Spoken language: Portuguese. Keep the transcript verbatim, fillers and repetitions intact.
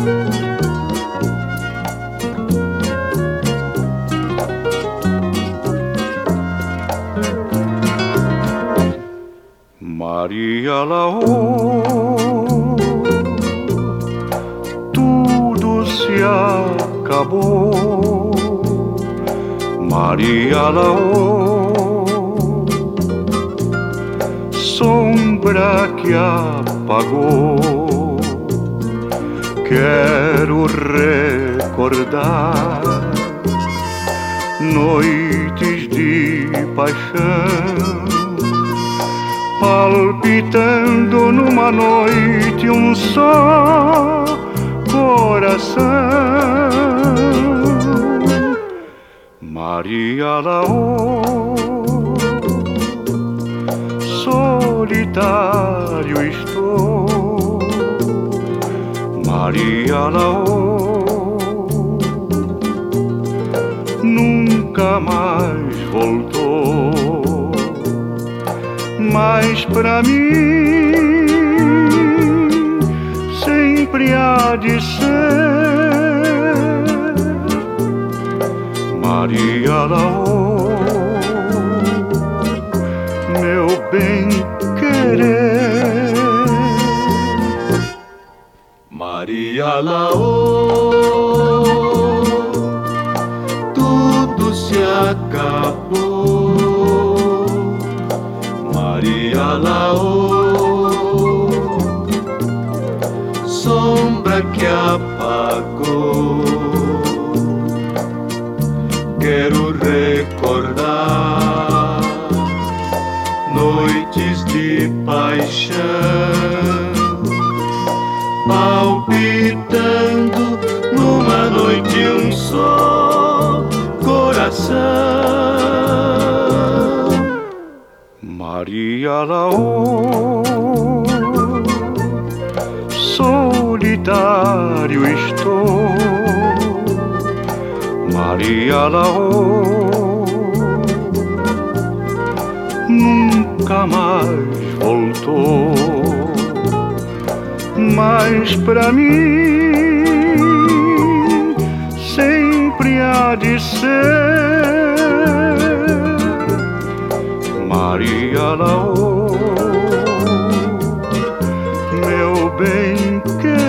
Maria Laô, tudo se acabou. Maria Laô, sombra que apagou. Quero recordar noites de paixão, palpitando numa noite um só coração. Maria Laô, solitário estou. Maria Laô, nunca mais voltou. Mas pra mim sempre há de ser Maria Laô, meu bem-querer. Maria Laô, tudo se acabou. Maria Laô, sombra que apagou. Quero recordar noites de paixão, palpitando numa noite um só coração. Maria Laô, solitário estou. Maria Laô, nunca mais voltou. Mas pra mim sempre há de ser Maria Laô, meu bem-querer.